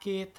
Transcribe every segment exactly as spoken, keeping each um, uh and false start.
sakit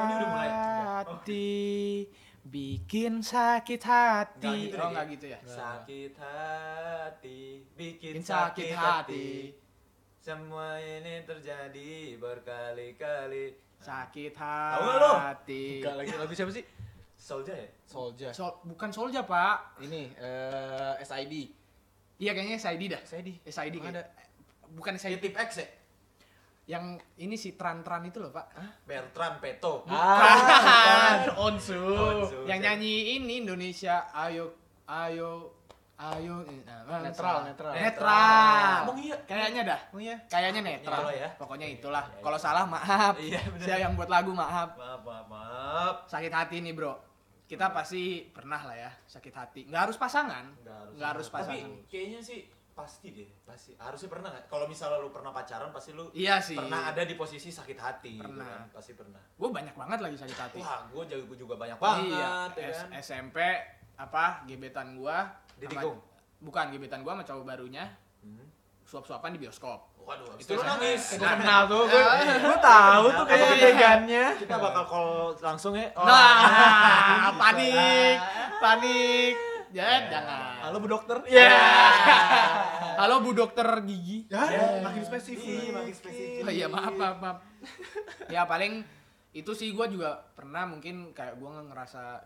hati, bikin sakit hati. Nggak gitu Oh deh, nggak Ki. gitu ya? Sakit hati, bikin Bikin sakit sakit hati. hati. Semua ini terjadi berkali-kali. Sakit Tahu nggak lu? hati. Enggak lagi lagu siapa sih? Soldier ya? Soldier. Sol, bukan Soldier pak. Ini eh S I D. Iya kayaknya S I D dah. S I D. S I D Emang kayak. Bukan S I D. Tip X ya? Yang ini si Tran-Tran itu loh pak. Bertrand Peto. Ah, Onsu. Onsu. Yang nyanyi ini Indonesia, ayo, ayo, ayo. Netral, netral. Netral. Emang iya? Kayaknya dah. Oh iya. Kayaknya netral. Itulah ya. Pokoknya Iya, itulah. iya, iya. Kalau salah maaf. Iya, bener. Saya yang buat lagu maaf. Maaf, maaf, maaf. Sakit hati nih bro. Kita pasti pernah lah ya sakit hati. Nggak harus pasangan. Nggak harus. Nggak harus pasangan. Tapi kayaknya sih pasti deh, pasti. Harusnya pernah nggak? Kalau misalnya lu pernah pacaran, pasti lu Iya sih. pernah ada di posisi sakit hati. Gitu Pernah. kan? Pasti pernah. Gue banyak banget lagi sakit hati. Wah, gue jago juga banyak banget, Iya. ya S- kan? SMP apa gebetan gua Ditikung? sama- bukan gebetan gua sama cowok barunya Hmm. suap-suapan di bioskop. Waduh, habis Itu itu lu saya- nangis. Gue kenal tuh, gue gue tahu tuh kayak Iya. adegannya. Kita bakal call langsung ya. Nah, panik, panik. Ya, jangan. Halo Bu Dokter. Ya. Halo Bu Dokter Gigi. Ya, makin spesifik. Iya, makin spesifik. Oh iya, maaf, maaf, maaf. Ya paling itu sih gua juga pernah mungkin kayak gua ngerasa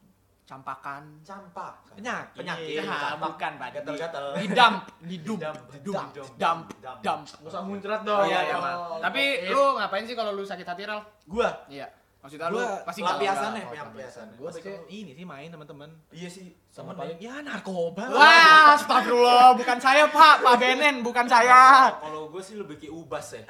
dicampakan. Campak. Penyakit. Penyakit. Ya, campak. bukan, Pak. Gatel-gatel. Didamp, didump, Didamp, didump, didump, dump, dump. dump. Gak usah muncrat Oh dong. iya, iya, Oh, maaf. Tapi oke. lu ngapain sih kalau lu sakit hati, Ral? Gua Iya. Maksudnya lu Gua pasti galau. pelampiasannya, galau. pelampiasan. Gue Pasti biasanya ketemu. ini sih main teman-teman Iya sih, sama temen paling ya. ya narkoba. Wah, astagfirullah, bukan saya, Pak. Pak Benen, bukan saya. Kalau gue sih lebih ke ubas ya.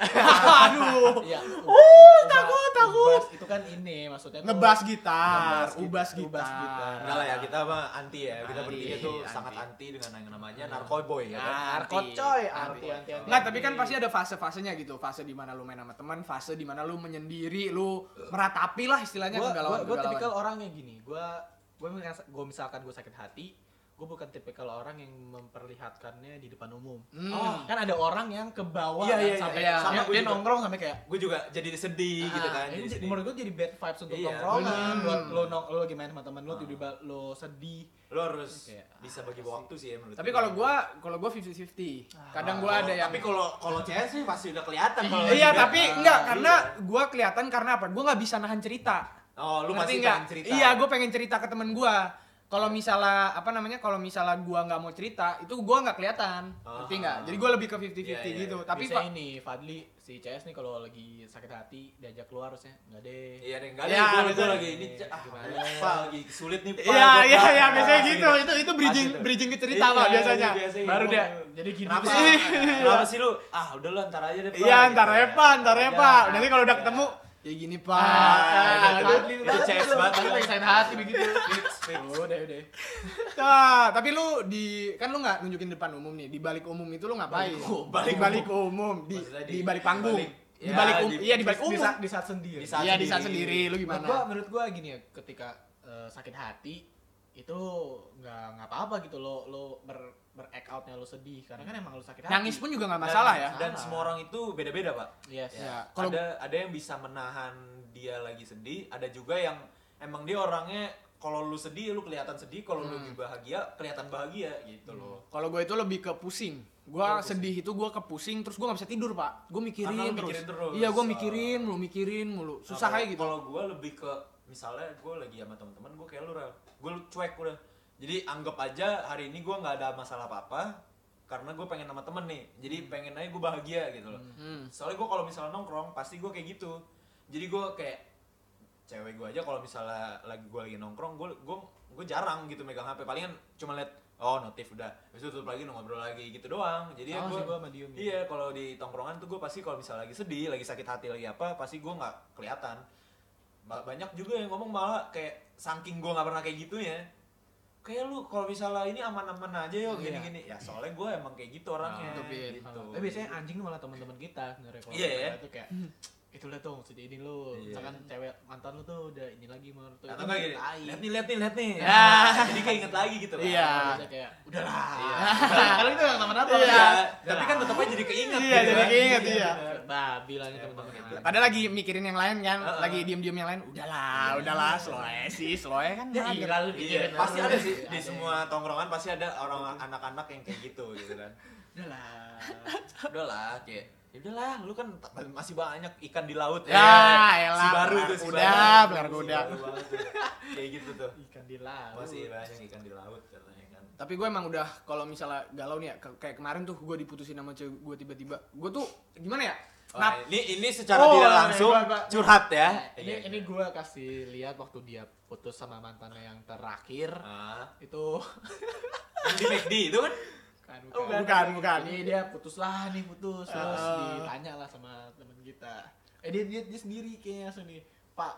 Aduh. Iya. Uh, takut, takut. Ubas itu kan ini maksudnya tuh- Ngebas gitar, Ngebas ubas gitar, ubas gitar. gitar. Enggak lah ya, kita mah anti ya. Kita Anti, bertiga tuh anti. sangat anti dengan yang namanya narkoboy ya kan. Narkot Anti. coy, Anti. anti anti anti. Nggak, tapi kan pasti ada fase-fasenya gitu. Fase di mana lu main sama teman, fase di mana lu menyendiri, lu meratapi lah istilahnya Gua kegalauan. gua, gua tipikal orang yang gini. Gua gua merasa- gua misalkan gua sakit hati, gue bukan tipikal orang yang memperlihatkannya di depan umum. Hmm. Oh, kan ada orang yang ke bawah Iya, kan, iya, iya. sampai Iya. Sama dia, gua dia juga. nongkrong sampai kayak Gue juga jadi sedih gitu ah, kan. ini Jadi j- sedih. menurut gue jadi bad vibes untuk Iya, tongkrongan. bener. Buat lo nong lo lagi main sama temen lo Ah. tiba-tiba lo sedih. Lo harus Kayak, bisa ah, bagi sih. waktu sih ya menurut Tapi gue. kalau gua, kalau gua fifty fifty. Kadang gua Kalau- ada yang Tapi kalau kalau cewek sih pasti udah kelihatan kalau Iya, juga. tapi Ah, enggak karena iya. gua kelihatan karena apa? Gua nggak bisa nahan cerita. Oh, lu Ngerti masih nggak? pengen cerita. Iya, gua pengen cerita ke temen gua. Kalau misalnya apa namanya? Kalau misalnya gua nggak mau cerita, itu gua nggak kelihatan. Ah. Ngerti nggak? Jadi gua lebih ke fifty fifty Iya, iya, gitu. iya. Tapi Biasanya Pak, ini Fadli si C S nih kalau lagi sakit hati diajak keluar harusnya enggak deh. Iya deh, enggak ada Iya, gue gue betul. lagi ini ah, Gimana? Pak lagi sulit nih Pak. Iya, Gua, iya, Pak. iya, biasanya Pasti gitu. Itu itu bridging Pasti tuh. bridging ke cerita Iya, Pak iya, biasanya. biasanya. Baru Oh, dia Jadi gini Kenapa Pak. sih? Kenapa sih lu? Ah, udah lu antar aja deh, Pak. Iya, ntar Gitu. ya Pak, ntar ya Iya. Pak. Nanti kalau udah Iya. ketemu, ya gini Pak. Ah, Ah, itu- Fadli itu banget. C S banget. Tapi pengen sakit hati begitu. Fix, fix. Udah udah. Nah, tapi lu di kan lu nggak nunjukin depan umum nih. Di balik umum itu lu ngapain? Balik di balik umum, di Maksudnya di balik panggung. balik- Di ya, balik um, di- iya di balik Di umum. saat, di saat sendiri. Di saat Iya, di saat sendiri. sendiri lu Menurut gimana? gua, menurut gua gini ya, ketika eh, sakit hati itu nggak nggak apa-apa gitu lo lo ber ber act outnya lo sedih karena kan emang lo sakit hati. Nangis pun juga nggak masalah Dan- ya. Dan Salah. semua orang itu beda-beda, Pak. Yes. Ya. Ya, Kalau- ada ada yang bisa menahan dia lagi sedih, ada juga yang emang dia orangnya kalau lu sedih lu kelihatan sedih, kalau lu Hmm. lagi bahagia kelihatan bahagia gitu loh. Kalau gue itu lebih ke pusing. Gue Oh, pusing. sedih itu gue ke pusing, terus gue nggak bisa tidur Pak. Gue mikirin, Karena lu terus. mikirin terus. Iya, gue Ah. mikirin, mulu mikirin, mulu. Nah, Susah kalau- aja gitu. Kalau gue lebih ke misalnya gue lagi sama teman-teman gue kayak lu Rel, gue cuek udah. Jadi anggap aja hari ini gue nggak ada masalah apa-apa karena gue pengen sama temen nih. Jadi pengen aja gue bahagia gitu loh. Hmm. Soalnya gue kalau misalnya nongkrong pasti gue kayak gitu. Jadi gue kayak cewek gue aja kalau misalnya lagi gue lagi nongkrong gue gue gue jarang gitu megang H P, palingan cuma liat oh notif udah, habis itu tutup lagi ngobrol lagi gitu doang. Jadi ya Oh, gue sih gua sama Diem. iya kalau di tongkrongan tuh gue pasti kalau misalnya lagi sedih, lagi sakit hati lagi apa, pasti gue nggak kelihatan. Ba- Banyak juga yang ngomong malah kayak saking gue nggak pernah kayak gitu ya. Kayak lu kalau misalnya ini aman-aman aja yo Iya. gini-gini. Ya soalnya gue emang kayak gitu orangnya. Tutupin. Gitu. Tapi biasanya anjing tuh malah teman-teman kita sebenarnya kalau Iya, ya. itu kayak itu lihat dong sedih ini lu, Iya. misalkan cewek mantan lu tuh udah ini lagi mau tuh Atau enggak gini, tai. lihat nih, lihat nih, lihat nih. Ya. Nah, jadi kayak inget lagi gitu kan. Iya. Bisa kayak udahlah. Iya. Kalau itu yang teman-teman Iya. Iya, tapi kan tetap aja jadi keinget. Iya, jadi keinget, iya. bener. babi lah ini Iya, teman-teman. emang gitu. Padahal lagi mikirin yang lain kan, Heeh. lagi diem-diem yang lain. Udahlah, udahlah, slow aja sih, slow aja kan. Ya mager. iya, lu Iya, pikirin pasti terus. ada sih di Ada. semua tongkrongan pasti ada orang anak-anak yang kayak gitu gitu kan. Udahlah. Udahlah, kayak ya udahlah, lu kan t- masih banyak ikan di laut Ya, elah, si baru belar tuh, si kuda, baru. belar Si kuda. baru banget tuh. Kayak gitu tuh. Ikan di laut. Masih banyak ikan di laut katanya kan. Tapi gue emang udah kalau misalnya galau nih ya, ke- kayak kemarin tuh gue diputusin sama cewek gue tiba-tiba. Gue tuh gimana ya? Wah, Nap, ini ini secara Oh, tidak iya, langsung gua- gua- curhat ya. Ini ini gue kasih lihat waktu dia putus sama mantannya yang terakhir Ah, itu yang di McD itu kan? kan Oh, bukan, bukan. Ini dia putus lah nih putus terus Ah. ditanya lah sama teman kita. Eh dia dia, dia sendiri kayaknya langsung nih, Pak,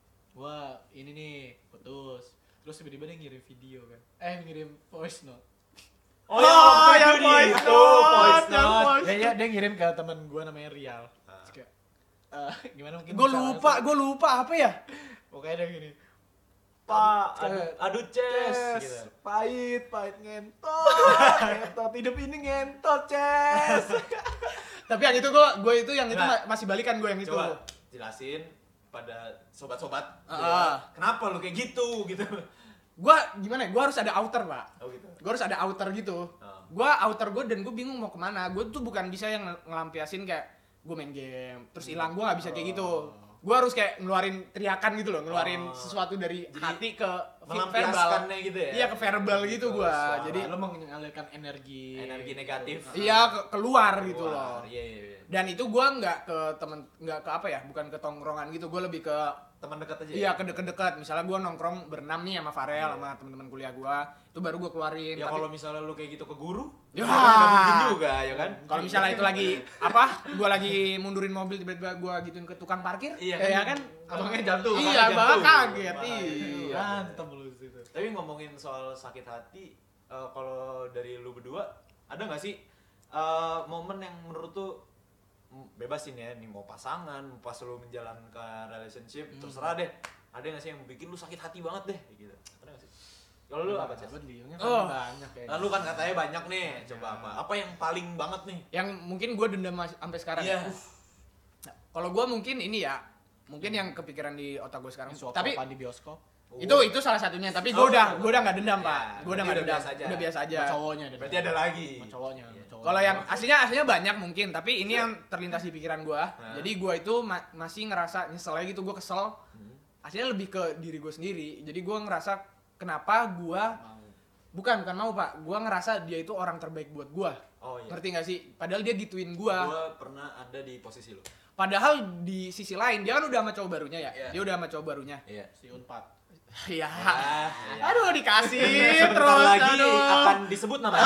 gua ini nih putus. Terus tiba-tiba dia ngirim video kan. Eh ngirim voice note. Oh, Oh, yang yang itu voice itu, note, voice yang note. voice- Dia, dia, dia ngirim ke teman gua namanya Rial. Ah. Terus kayak, eh, gimana mungkin gue bisa lupa, langsung- gue lupa apa ya? Pokoknya dia gini. Pak, Aduh, aduh, aduh Ces, Ces, gitu. pahit, pahit ngentot, ngentot, hidup ini ngentot, Ces. Tapi yang itu gue, gue itu yang itu Nah. ma- masih balikan gue yang itu. Coba jelasin pada sobat-sobat. gitu Ah. kan. Kenapa lu kayak gitu gitu? Gue gimana ya? Gue harus ada outer pak. Oh gitu. Gue harus ada outer gitu. Ah. Gue outer gue dan gue bingung mau kemana. Gue tuh bukan bisa yang ngel- ngelampiasin kayak gue main game terus hilang. Gue nggak bisa kayak gitu. Gue harus kayak ngeluarin teriakan gitu loh, ngeluarin Oh. sesuatu dari Jadi, hati ke verbal. melampiaskannya gitu ya? Iya ke verbal gitu gue. Suara. Jadi Lo mengalirkan energi Energi negatif. iya ke- keluar gitu Keluar, loh. Iya, iya, iya. Dan itu gue nggak ke temen, nggak ke apa ya, bukan ke tongkrongan gitu. Gue lebih ke Teman dekat aja. iya ya? ke deket-deket. Misalnya gue nongkrong berenam nih sama Farel Iya. sama teman-teman kuliah gue, itu baru gue keluarin. Ya Tapi kalau misalnya lu kayak gitu ke guru, Ya. nggak mungkin juga ya kan? kalau misalnya itu lagi apa, gue lagi mundurin mobil tiba-tiba gue gituin ke tukang parkir, Iya ya kan? kan? abangnya jantung. Iya, Abangnya abang jantung. kaget. Makanya. Iya. Mantap lu situ. Tapi ngomongin soal sakit hati, eh, kalau dari lu berdua ada nggak sih eh, momen yang menurut tuh mm, bebasin ya, nih mau pasangan, mau pas lu menjalankan relationship, Hmm. terserah deh. Ada nggak sih yang bikin lu sakit hati banget deh, kayak gitu? Ada nggak sih? Kalau lu apa sih? Liungnya Oh. banyak kayaknya. Nah, lu kan katanya banyak nih, coba apa? Apa yang paling banget nih? Yang mungkin gue dendam mas- sampai sekarang. Iya. Nah, kalau gue mungkin ini ya, mungkin yang kepikiran di otak gue sekarang. Tapi Tapi di bioskop. itu itu salah satunya. Tapi gue Oh. udah gue udah nggak dendam Ya, pak. Gue udah berarti nggak udah dendam. biasa aja. Udah biasa aja. Sama cowoknya ada. Berarti ada lagi. Sama cowoknya, Iya. sama cowoknya. Kalau yang aslinya aslinya banyak mungkin, tapi ini yang terlintas di pikiran gue. Nah. Jadi gue itu ma- masih ngerasa nyesel aja gitu, gue kesel. Hmm. Aslinya lebih ke diri gue sendiri. Jadi gue ngerasa kenapa gue mau. bukan bukan mau pak. Gue ngerasa dia itu orang terbaik buat gue. Oh iya. Ngerti gak sih? Padahal dia gituin gue. Gua pernah ada di posisi lu. Padahal di sisi lain dia kan udah sama cowok barunya ya. Iya. Dia udah sama cowok barunya. Iya. Si Unpad. Iya. Ah, iya. Aduh dikasih Sebentar terus. lagi aduh. akan disebut namanya.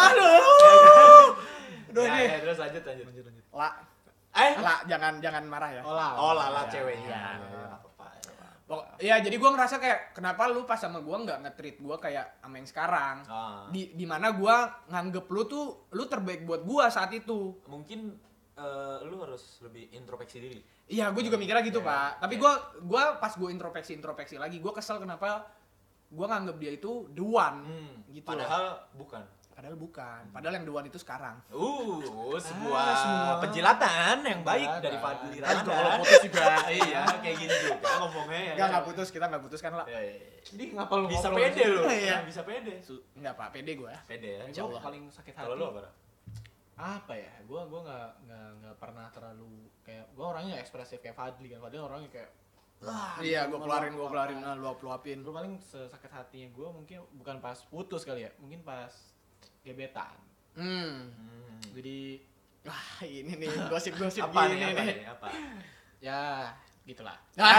Aduh. Udah Ya, nih. ya, terus lanjut lanjut. Lanjut lanjut. La, Eh? la jangan jangan marah ya. Olah. Oh, lala Iya, ceweknya. iya. Nggak apa-apa, nggak apa-apa. Pok- ya jadi gue ngerasa kayak kenapa lu pas sama gue nggak nge-treat gue kayak sama yang sekarang. Ah. Di di mana gue nganggep lu tuh lu terbaik buat gue saat itu. Mungkin eh, lu harus lebih introspeksi diri. Iya, gue juga mikirnya gitu Iya, pak. Tapi iya. gue gua pas gue introspeksi introspeksi lagi, gue kesel kenapa gue nganggep dia itu the one. Hmm, Gitu padahal bukan. Padahal bukan. Padahal yang the one itu sekarang. Uh, sebuah Ah, semua. penjilatan yang baik Iya, dari kan. Fadli Kan Ramadan. kalau putus juga. Iya, kayak gini juga ngomongnya ya. Enggak nggak putus, kita nggak putus kan lah. Ya, ya, ya. Jadi ngapa lu Bisa ngobrol pede gitu? lu. Iya. Nah, bisa pede. Enggak pak, pede gue. Pede ya. Insya Gua Allah. paling sakit hati. Kalau lu apa? Ra? Apa ya? Gua gua nggak nggak nggak pernah terlalu kayak gua orangnya nggak ekspresif kayak Fadli kan. Fadli orangnya kayak wah, Iya, gue gitu, keluarin, gue meluap- keluarin, nah, luap luapin. Gua paling sesakit hatinya gua mungkin bukan pas putus kali ya, mungkin pas gebetan. Hmm. Hmm. Jadi Wah ini nih gosip-gosip Apa gini nih? Apa nih. nih? Apa? ya gitulah.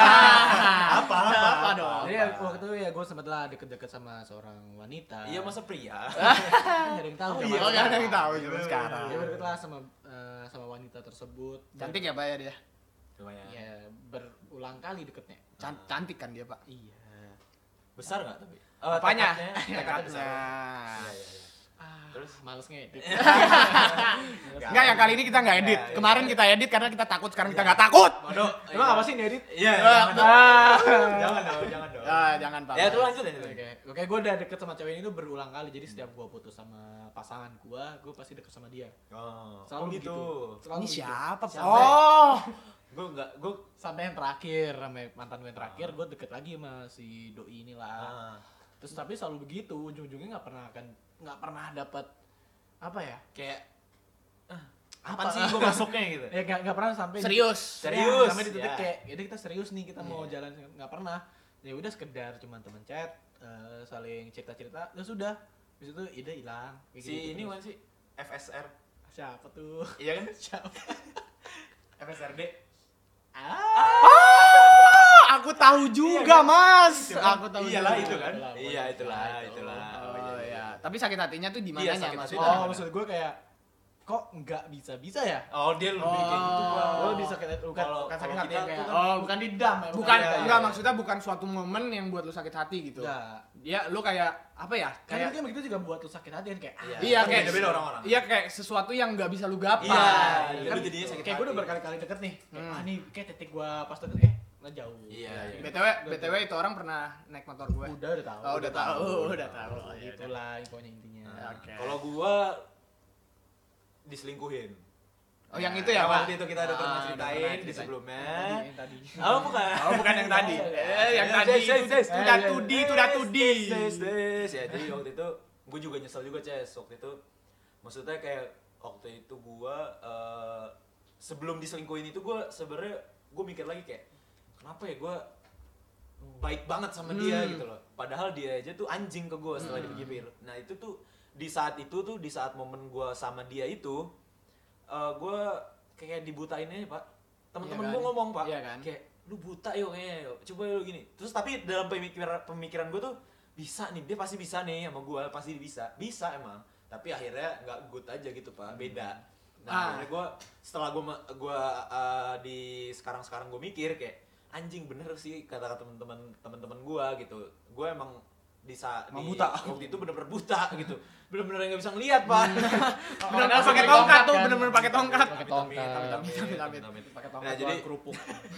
Apa? Apa dong? Jadi ya, waktu itu ya gue sempet lah deket-deket sama seorang wanita. Iya, masa pria? Kan nggak ada yang tahu. Oh, zaman iya, Oh nggak ada yang sekarang. tahu Iya, zaman iya, sekarang. Dia berdeket lah sama eh, sama wanita tersebut. Cantik ya pak ya dia? Lumayan. Ya berulang kali deketnya. Can- cantik kan dia pak? Iya. Besar nggak tapi? Apanya? tekadnya, tekadnya Tekadnya. besar. Iya, iya, iya. Ah, Terus Males ngedit. Enggak, yang kali ini kita nggak edit. Ya, ya. Kemarin kita edit karena kita takut, sekarang kita nggak takut. Waduh, Emang apa sih ngedit? Iya, Ah. jangan dong. Ah. Jangan dong, jangan dong. Ah, jangan Pak. Ya, terus lanjut ya. Oke, oke, gue udah deket sama cewek ini tuh berulang kali. Jadi setiap gue putus sama pasangan gue, gue pasti deket sama dia. Oh, Selalu oh gitu. gitu. Selalu Ini gitu. siapa? Siapa? Oh. Gue enggak, gue Sampai yang terakhir, sampai mantan gue yang terakhir, gue deket lagi sama si doi inilah. ah, Terus tapi selalu begitu, ujung-ujungnya nggak pernah akan nggak pernah dapat apa ya? kayak ah, Apa? apaan sih gue masuknya gitu. Ya nggak nggak pernah sampai Serius. Serius, Ya, sampai di titik ya. kayak jadi kita serius nih, kita mau Iya. jalan, nggak pernah. Ya udah sekedar cuman teman chat, eh, saling cerita-cerita, ya sudah. Habis itu ide hilang. Kayak Si gitu ini terus. mana sih? F S R. Siapa tuh? Iya kan? Siapa? F S R D. Ah, aku tahu juga, Mas. Itu kan? Aku tahu Iyalah juga. itu kan. Itulah, Iya, itulah, itu. itulah. Oh iya. Tapi sakit hatinya tuh di Iya, mananya, sakit Mas? hati. Oh, maksud gue kayak kok nggak bisa-bisa ya? Oh, dia lebih kayak gitu, Pak. Oh, lebih sakit hati, bukan, Kalau- bukan sakit kalau hati kita yang kayak, tuh kan- oh, bukan didam ya? Bukan, Iya, enggak iya. maksudnya bukan suatu momen yang buat lu sakit hati gitu. Enggak. Dia lu kayak apa ya? Kayak Kayak mungkin begitu juga buat lu sakit hati kan kayak, ah, iya kan kayak beda-beda orang-orang. Iya kayak sesuatu yang nggak bisa lu gapai. Iya, kan, jadi jadinya sakit kayak gue udah hati. berkali-kali deket nih, kayak, Hmm. ah nih kayak titik gue pas deket, eh nggak jauh. Iya, iya. B T W, B T W itu orang pernah naik motor gue. Udah, udah tahu. Oh, udah tahu, udah tahu. Oh, Ya udah. itulah infonya intinya. Nah, Oke. Kalau gua diselingkuhin. Oh, yang itu ya, Yang Pak? waktu itu kita udah Ah, pernah udah ceritain pernah di ceritain. sebelumnya. Tadi, yang tadi. Oh, bukan. Oh, bukan yang tadi. Eh, yang Yes, tadi yes, itu yes, yes. itu udah Eh, tudi, itu udah tudi. Des, des. Ya, jadi waktu itu gue juga nyesel juga, Ces. Waktu itu maksudnya kayak waktu itu gua eh, sebelum diselingkuhin itu gua sebenarnya gue mikir lagi kayak kenapa ya gua baik banget sama dia Hmm. gitu loh. Padahal dia aja tuh anjing ke gue setelah Hmm. dipikir. Nah, itu tuh di saat itu tuh di saat momen gua sama dia itu eh gua kayak dibutain aja, Pak. Temen-temen Iya gue kan? ngomong, Pak, Iya kan? kayak lu buta yuk kayaknya yuk. Coba yuk gini. Terus tapi dalam pemikiran pemikiran gue tuh bisa nih, dia pasti bisa nih sama gue, pasti bisa. Bisa emang. Tapi akhirnya nggak good aja gitu, Pak. Beda. Nah, Ah. akhirnya gue setelah gue gua uh, di sekarang-sekarang gue mikir kayak anjing bener sih kata-kata teman-teman teman-teman gue gitu. Gue emang di saat Emang di- buta. waktu itu bener-bener buta gitu. Bener-bener nggak bisa ngeliat, Pak. Bener-bener Oh, pakai pakai tongkat tongkat tuh, kan? bener-bener pakai tongkat. Pakai Amit, tongkat. amit, amit, Amit, amit, amit. Pakai tongkat Nah, buat jadi- kerupuk.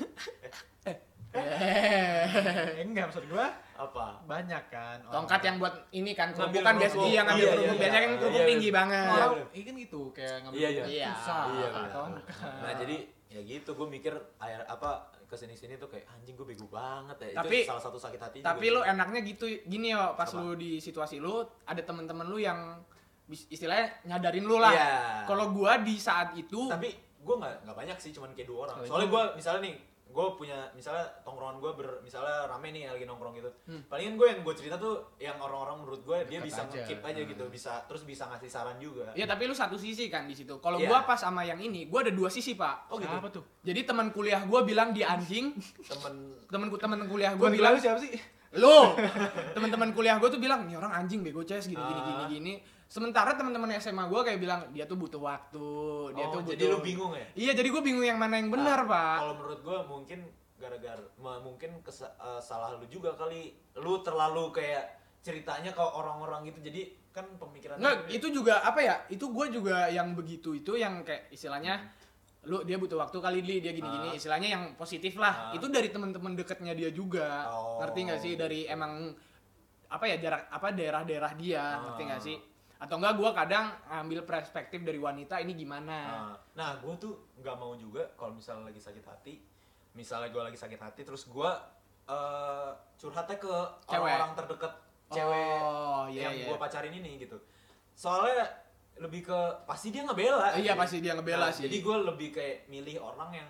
Eh. Enggak, maksud gua Apa? banyak kan. orang- Tongkat yang buat ini kan kerupuk Ngambil kan biasa kerupuk. iya ngambil Iya, kerupuk iya, biasanya kan iya. kerupuk Iya, tinggi iya. banget. Iya, Orang, bener. iya kan gitu kayak ngambil Iya, iya. kerupuk Iya. susah. Iya, pakai bener. tongkat. Nah, jadi ya gitu gue mikir air apa kesini sini tuh kayak anjing gue bego banget ya. Tapi- itu salah satu sakit hati Tapi juga. lu enaknya gitu gini yo, pas Apa? lu di situasi lu ada temen-temen lu yang bis- istilahnya nyadarin lu lah. Iya. Kalau gua di saat itu Tapi gue nggak nggak banyak sih, cuman kayak dua orang. Kalau Soalnya itu- gue misalnya nih, gue punya misalnya tongkrongan gue ber misalnya rame nih lagi nongkrong gitu. Hmm. Palingan gue yang gue cerita tuh yang orang-orang menurut gue dia Dekat bisa aja. nge-keep aja Hmm. gitu, bisa terus bisa ngasih saran juga. ya tapi lu satu sisi kan di situ. Kalau Iya. gua pas sama yang ini, gua ada dua sisi, Pak. Oh gitu. Apa tuh? Jadi teman kuliah gua bilang dia anjing, Temen temen temen kuliah Gua gua bilang siapa sih? lu teman-teman kuliah gue tuh bilang nih orang anjing bego Ces gini gini Ah. gini gini sementara teman-teman S M A gue kayak bilang dia tuh butuh waktu dia oh, tuh butuh jadi lu bingung ya? iya jadi gue bingung yang mana yang benar Ah, Pak. Kalau menurut gue mungkin gara-gara ma- mungkin kesa- eh, salah lu juga kali. Lu terlalu kayak ceritanya ke orang-orang gitu. Jadi kan pemikiran Nggak, itu juga apa ya itu gue juga yang begitu itu yang kayak istilahnya lu dia butuh waktu kali Li, dia gini-gini Ah. istilahnya yang positif lah Ah. itu dari teman-teman deketnya dia juga Oh. ngerti nggak sih dari emang apa ya jarak apa daerah-daerah dia Ah. ngerti nggak sih atau enggak gue kadang ambil perspektif dari wanita ini gimana. Nah, nah gue tuh nggak mau juga kalau misalnya lagi sakit hati, misalnya gue lagi sakit hati, terus gue uh, curhatnya ke Cewek. orang-orang terdekat cewek Oh, iya, yang iya. gue pacarin ini gitu. Soalnya lebih ke pasti dia ngebela. Iya gitu. pasti dia ngebela Nah, sih. Jadi gue lebih kayak milih orang yang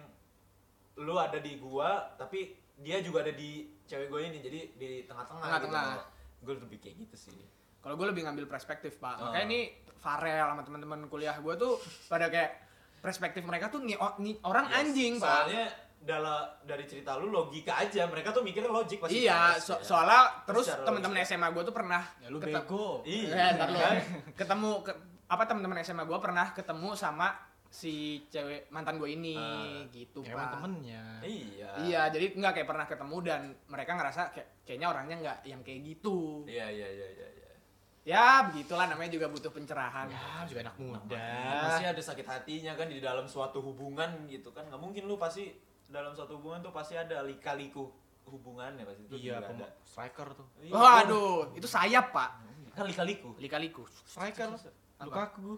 lu ada di gua, tapi dia juga ada di cewek gue ini, jadi di tengah-tengah. Tengah-tengah. Gitu. Gue lebih kayak gitu sih. Kalau gue lebih ngambil perspektif Pak. Oh. Makanya ini Farel sama teman-teman kuliah gue tuh pada kayak perspektif mereka tuh nih, o- nih orang Yes, anjing Pak. Soalnya dalam dari cerita lu logika aja, mereka tuh mikirnya logik pasti. Iya, Yes, so- ya. soalnya terus Secara teman-teman logika. S M A gue tuh pernah Ya lu ketem- bego. Iya. Eh, ntar lu. kan? ketemu ke, apa teman-teman S M A gue pernah ketemu sama si cewek mantan gue ini Ah. gitu Ya, Pak. emang temennya. Iya. Iya, jadi nggak kayak pernah ketemu dan mereka ngerasa kayak kayaknya orangnya nggak yang kayak gitu. Iya, iya, iya, iya, iya. Ya begitulah, namanya juga butuh pencerahan. Ya, juga anak muda. Pasti ada sakit hatinya kan di dalam suatu hubungan gitu kan. Nggak mungkin lu pasti dalam suatu hubungan tuh pasti ada lika-liku hubungannya pasti itu Iya, juga pem- ada. striker tuh. Iya, Waduh, itu sayap pak. kan lika-liku. Lika-liku. Striker. Lukaku.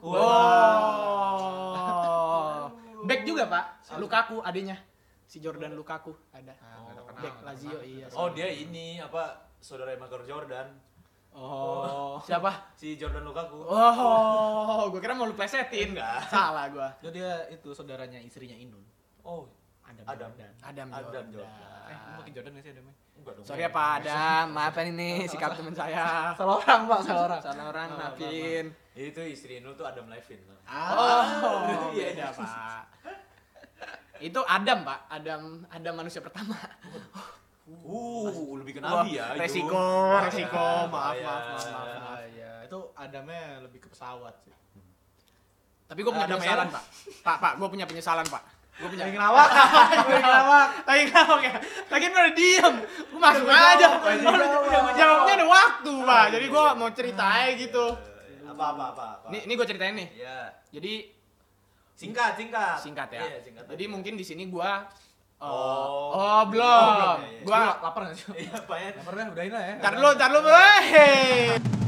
Oh. Back juga pak. Lukaku adanya. Si Jordan Lukaku ada. Ah, nggak terkenal, Back nggak Lazio terkenal. iya. Oh dia ini apa saudara Michael Jordan. Oh. Siapa? Si Jordan Lukaku. Oh, gue kira mau lu plesetin. Enggak. Salah gue. Itu dia itu saudaranya istrinya Inun. Oh, Adam. Adam. Jordan. Adam Adam Jordan. Jordan. Eh, lu makin Jordan gak sih Adamnya? enggak dong. Sorry ya Pak Adam, maafin ini sikap teman saya. Salah orang, Pak, salah orang. Salah orang, Oh, maafin. Itu istri Inul tuh Adam Levine. Oh, Iya, beda iya. Pak. Itu Adam Pak, Adam Adam manusia pertama. Uh, lebih ke Wah, nabi ya. itu. resiko, Bahaya, resiko. Maaf, bahaya. maaf, maaf, maaf, maaf. Ah, iya, itu Adamnya lebih ke pesawat sih. Tapi gue punya Adam penyesalan merah. Pak. Pak, Pak, gue punya penyesalan Pak. Gue punya. Lagi ngelawak, lagi ngelawak. Lagi ngelawak ya. Lagi pada diem. Gue masuk aja. lagi Oh, jawab. jawabnya ada waktu Pak. Jadi gue mau cerita aja gitu. Apa apa apa. apa. Ini, ini gue ceritain nih. Iya. Jadi Singkat, singkat. singkat ya. Iya, singkat. Jadi mungkin di sini gue. Oh. Oh, Oh, belum. belum, ya, ya. Gua lapar gak sih? Iya, Pak ya. Lapar dah, udahin lah ya. Ntar dulu, ntar dulu. Hei.